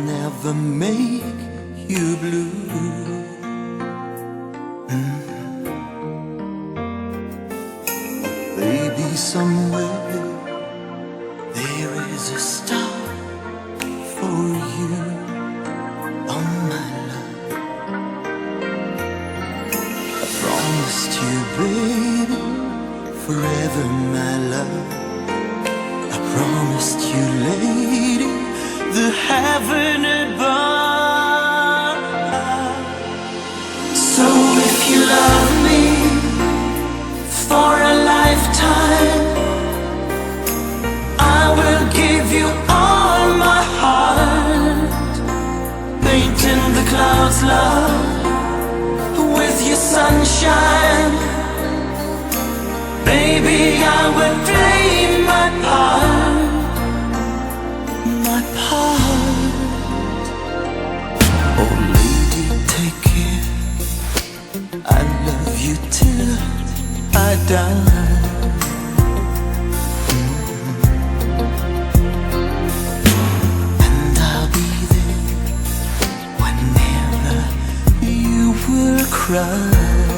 never make you blue. Maybe somewhere there is a star for you, oh my love. I promised you, baby, forever, my love. I promised you, lady, the heaven above. So if you love me for a lifetime, I will give you all my heart. Painting the clouds, love, with your sunshine. Baby, I will play my part, my part. Oh lady, take care, I love you till I die. And I'll be there whenever you will cry.